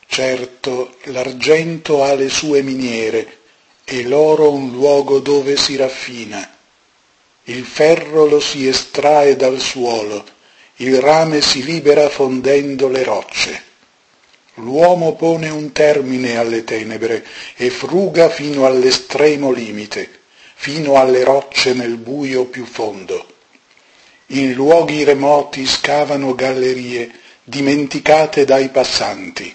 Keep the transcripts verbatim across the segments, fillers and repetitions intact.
Certo, l'argento ha le sue miniere e l'oro un luogo dove si raffina. Il ferro lo si estrae dal suolo, il rame si libera fondendo le rocce. L'uomo pone un termine alle tenebre e fruga fino all'estremo limite, fino alle rocce nel buio più fondo. In luoghi remoti scavano gallerie dimenticate dai passanti.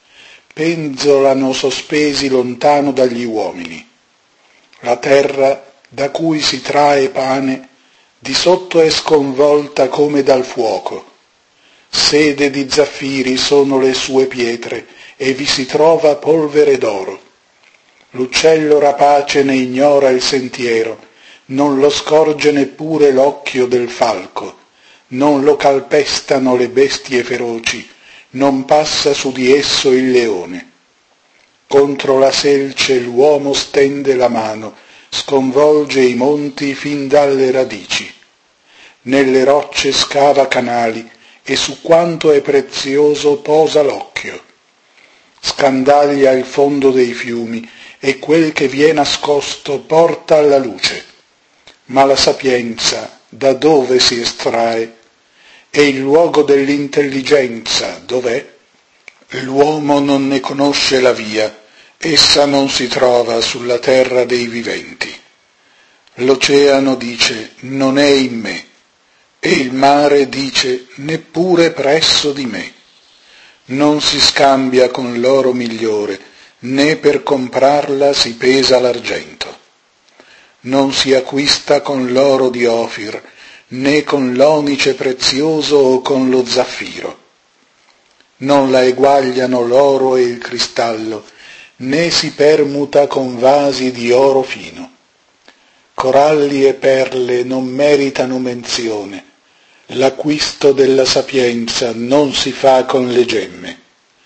Penzolano sospesi lontano dagli uomini. La terra, da cui si trae pane, di sotto è sconvolta come dal fuoco. Sede di zaffiri sono le sue pietre e vi si trova polvere d'oro. L'uccello rapace ne ignora il sentiero, non lo scorge neppure l'occhio del falco, non lo calpestano le bestie feroci, non passa su di esso il leone. Contro la selce l'uomo stende la mano, sconvolge i monti fin dalle radici. Nelle rocce scava canali e su quanto è prezioso posa l'occhio. Scandaglia il fondo dei fiumi e quel che vi è nascosto porta alla luce. Ma la sapienza da dove si estrae? E il luogo dell'intelligenza dov'è? L'uomo non ne conosce la via, essa non si trova sulla terra dei viventi. L'oceano dice, non è in me, e il mare dice, neppure presso di me. Non si scambia con l'oro migliore, né per comprarla si pesa l'argento. Non si acquista con l'oro di Ofir, né con l'onice prezioso o con lo zaffiro. Non la eguagliano l'oro e il cristallo, né si permuta con vasi di oro fino. Coralli e perle non meritano menzione, l'acquisto della sapienza non si fa con le gemme.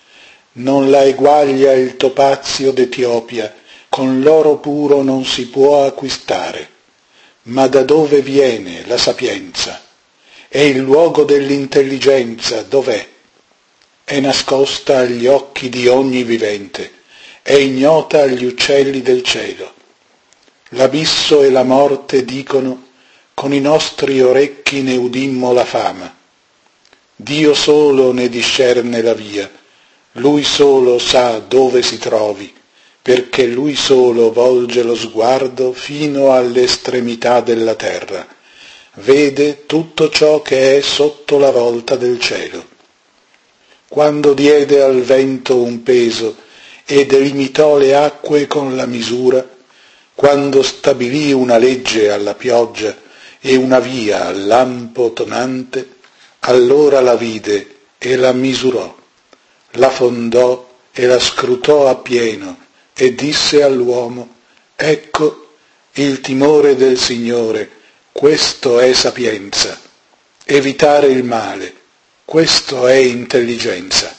Non la eguaglia il topazio d'Etiopia, con l'oro puro non si può acquistare. Ma da dove viene la sapienza? E il luogo dell'intelligenza dov'è? È nascosta agli occhi di ogni vivente, è ignota agli uccelli del cielo. L'abisso e la morte dicono, con i nostri orecchi ne udimmo la fama. Dio solo ne discerne la via, Lui solo sa dove si trovi, perché Lui solo volge lo sguardo fino all'estremità della terra, vede tutto ciò che è sotto la volta del cielo. Quando diede al vento un peso e delimitò le acque con la misura, quando stabilì una legge alla pioggia e una via al lampo tonante, allora la vide e la misurò, la fondò e la scrutò appieno, e disse all'uomo, ecco il timore del Signore, questo è sapienza, evitare il male, questo è intelligenza.